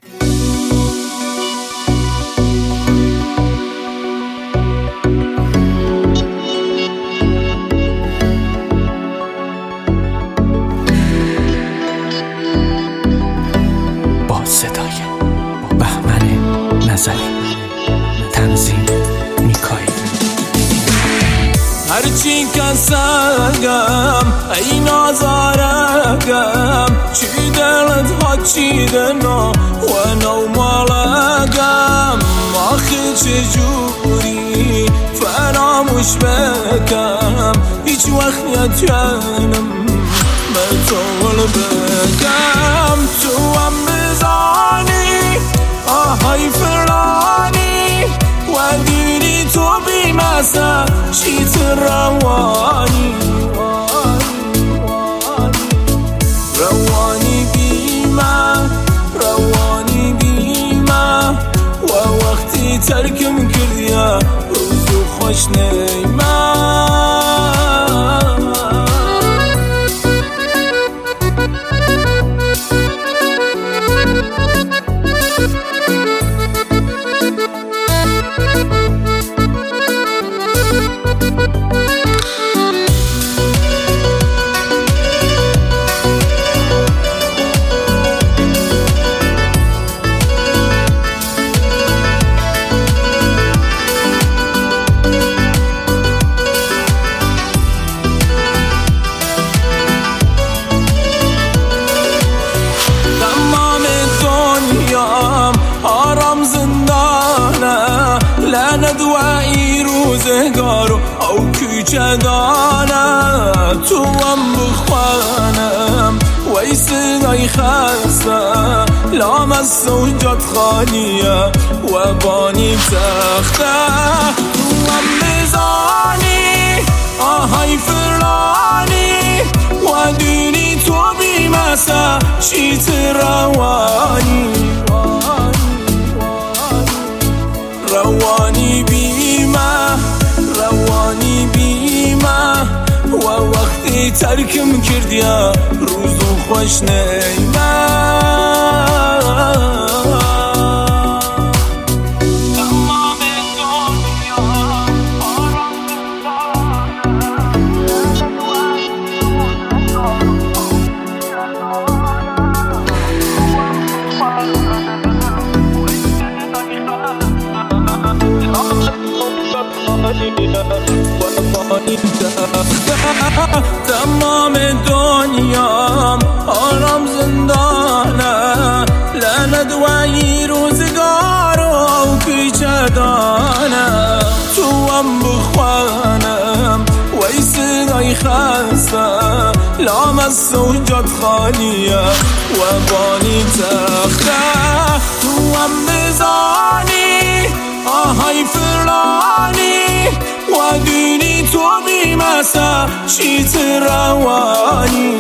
با صدای بهمن نظری، تنظیم میکائیل. هرچی که سگم ای نازارگم، چی دلت ها چی دنا و نو مالگم، آخی چجوری فراموش بکم، هیچ وقت نتونم بطول بگم. تو هم بزانی آهای فلانی و دیدی تو بیمسه شیط روانی، روانی بیمه، روانی بیمه و وقتی ترکم کردیا روزو خوش نیمه. آرام زندانه لعنت و ای روزگارو او کوچه دانه، تو هم بخوانم و ای صدای خسته لامست و جات خالیه و بانی تخته. تو هم بزانی آهای فلانی و دونی تو بیمسه شیط روانی، روانی بیمه، روانی بیمه و وقتی ترکم کردیا روزو خوش نیمه. تمام دنیام آرام زندانه لعنت و ای روزگارو پیچه دانه، تو هم بخوانم و ای صدای خسته لامست و جات خالیه و بانی تخته. تو هم بزانی آهای فلانی و دونی تو بیمسه شیط روانی،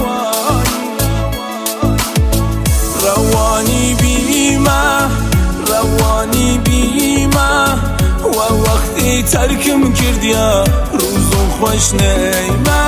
روانی بیمه، روانی بیمه و وقتی ترکم کردیا روزو خوش نیمه.